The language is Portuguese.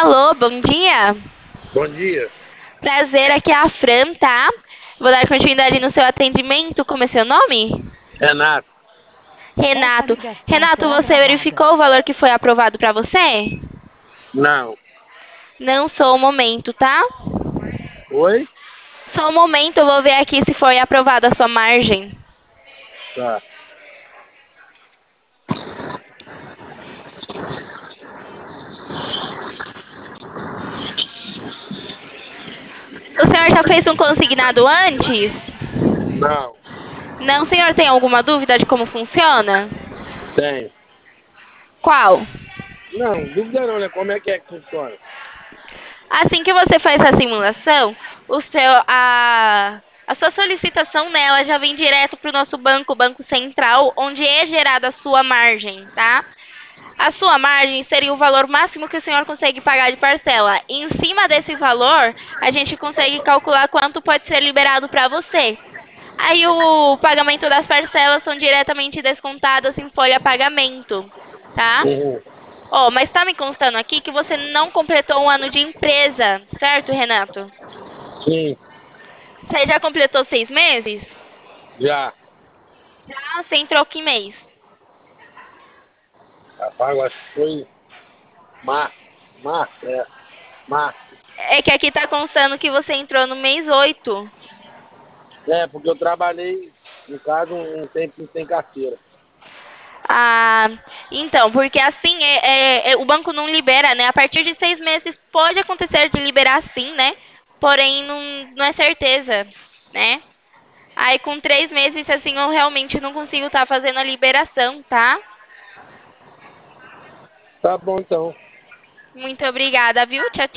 Alô, bom dia. Bom dia. Prazer, aqui é a Fran, tá? Vou dar continuidade no seu atendimento. Como é seu nome? Renato. Essa Renato. ligação Renato, será você gravada. verificou o valor que foi aprovado pra você? Não. Não sou o momento, tá? Oi? Só um momento, eu vou ver aqui se foi aprovada a sua margem. Tá. O senhor já fez um consignado antes? Não. Não, senhor, tem alguma dúvida de como funciona? Tenho. Qual? Não, dúvida não, né? Como é que funciona? Assim que você faz a simulação, a sua solicitação nela já vem direto para o nosso banco, o Banco Central, onde é gerada a sua margem, tá? A sua margem seria o valor máximo que o senhor consegue pagar de parcela. Em cima desse valor, a gente consegue calcular quanto pode ser liberado para você. Aí o pagamento das parcelas são diretamente descontadas em folha pagamento, tá? Uhum. Ó, mas tá me constando aqui que você não completou um ano de empresa, certo, Renato? Sim, Você já completou 6 meses? já. Já, você entrou que mês? Rapaz, eu acho que foi março. Março, é. Março. É que aqui tá constando que você entrou no mês 8. É, porque eu trabalhei, no caso, um tempo sem carteira. Ah, então, porque assim o banco não libera, né? A partir de 6 meses pode acontecer de liberar sim, né? Porém, não é certeza, né? Aí com 3 meses, assim, eu realmente não consigo estar fazendo a liberação, tá? Tá bom, então. Muito obrigada, viu? Tchau, tchau.